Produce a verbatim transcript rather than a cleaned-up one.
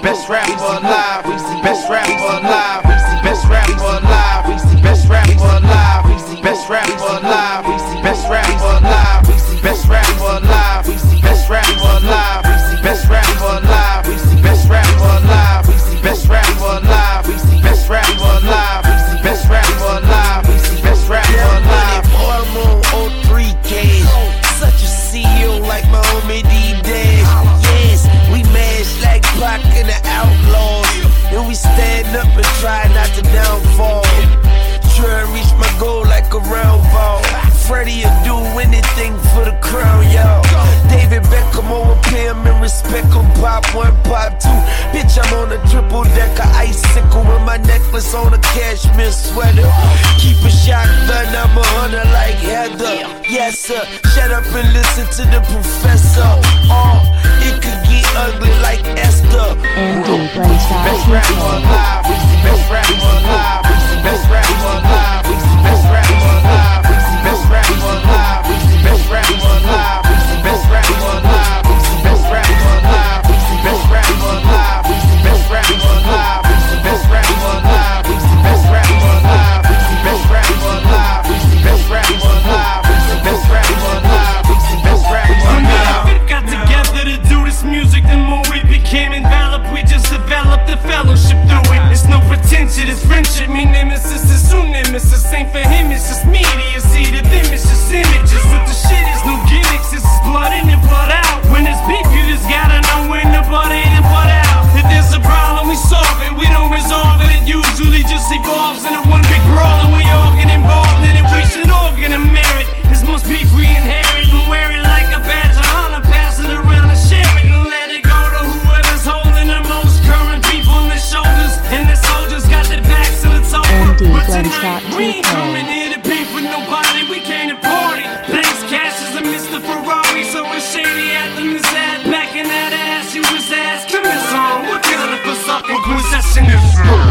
best rapper alive. Best rapper alive. Best rapper alive. Best rapper alive. Best rapper alive. Best rapper alive. Best rapper alive. Best rapper alive. Best rapper alive. Best rapper alive. Best rapper alive. Best rapper alive. Best rapper alive. Best rapper alive. I'm on oh three K. Such a C E O like my homie D-Dash. Yes, we mash like Pac and the Outlaws, and we stand up and try not to downfall. Try and reach my goal like a round ball. Freddie will do anything for the crown, y'all. David Beckham overpay him and respect him. Pop one, pop two. Bitch, I'm on a triple decker icicle with my necklace on a cashmere sweater. Keep a shotgun, I'm a hunter like Heather. Yes, sir. Shut up and listen to the professor. Oh, it could get ugly like Esther. Andy Blenstad. Best rapper alive. Best rapper alive. Best rapper alive. Best rapper alive. Best rapper alive. Best rapper alive. Best rapper alive. Best rapper alive. Best rapper alive. Best rapper alive. Best rapper alive. Best rapper alive. Best rapper alive. Best rapper alive. Best rapper alive. Best rapper alive. We got together to do this music, the more we became enveloped, we just developed the fellowship through it. It's no pretension, it's friendship. Me nemesis is soon nemesis. Ain't for him, it's just media. See to them, it's just images. With the shit, it's no gimmicks. It's blood in and blood out. When it's beef, you just gotta know when the blood in and blood out. If there's a problem, we solve it. We don't resolve it. It usually just evolves into one big brawl, and we all get involved in it. We should all get a merit. This most beef we inherit and wear it like a badge of honor. Pass it around and share it and let it go to whoever's holding the most current beef on their shoulders. And the soldiers got their backs to the top. Andy But Blenstad. tonight, we ain't coming here to beef with nobody. We came to party. Thanks, Cash is a Mister Ferrari. So it's shady at them is at. Back in that ass, you was asked. Come this on, what kind of a sucking possession is?